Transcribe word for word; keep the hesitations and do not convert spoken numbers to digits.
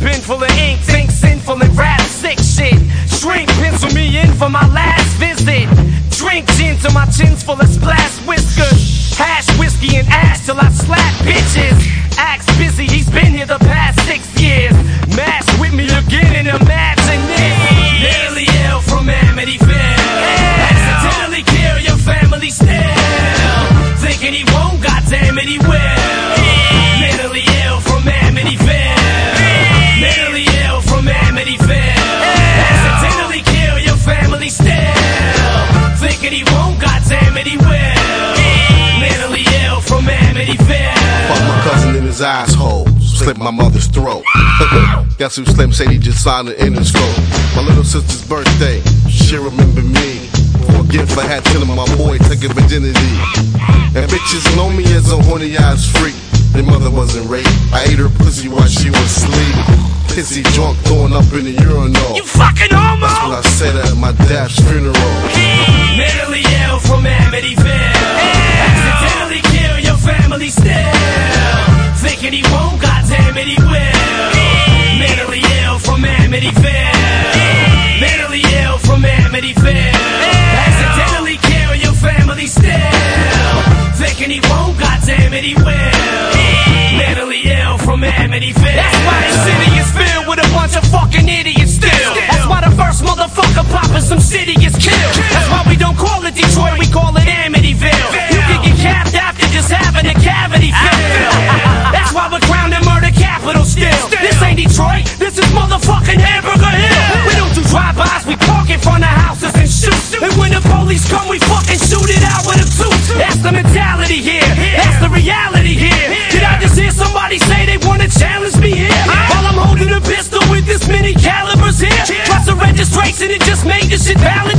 bin full of ink, think sinful and rap sick shit. Shrink, pencil me in for my last visit. Drink gin till my chin's full of splash whiskers. Hash whiskey and ash till I slap bitches. Axe busy, he's been here the past six years. Match with me again and imagine this. Nearly ill from Amityville. Accidentally kill your family still. Thinking he won't, goddamn it he will. Mentally ill from Amityville. Mentally ill from Amityville. Accidentally kill your family still. Thinking he won't, goddamn it he will. Mentally ill from Amityville. Fuck my cousin in his asshole, slit my mother's throat. Guess who Slim said he just signed an Interscope. My little sister's birthday, she remember me. For a gift I had telling my boy taking virginity. And bitches know me as a horny ass freak. Their mother wasn't raped, I ate her pussy while she was asleep. Pissy drunk throwing up in the urinal. You fucking homo! That's what I said at my dad's funeral. Mentally ill from Amityville. Accidentally kill your family still. Thinking he won't, goddamn it he will. Mentally ill from Amityville. Mentally ill from Amityville. Accidentally kill your family still. Thinking he won't, goddamn it he will. Mentally ill from Amityville. That's why the city is filled with a bunch of fucking idiots still. That's why the first motherfucker poppin' some city is killed. That's why we don't call it Detroit, we call it Amityville. You can get capped after just having a cavity filled. That's why we're crowned the murder capital still. This ain't Detroit, this is motherfucking Hamburger Hill. We don't do drive-bys, we park in front of houses and shoot. And when the police come, we fucking shoot it out with a tooth. That's the mentality here, that's the reality here. Did I just hear somebody say they wanna challenge me here? While I'm holding a pistol with this many calibers here. Plus the registration, it just made this shit valid.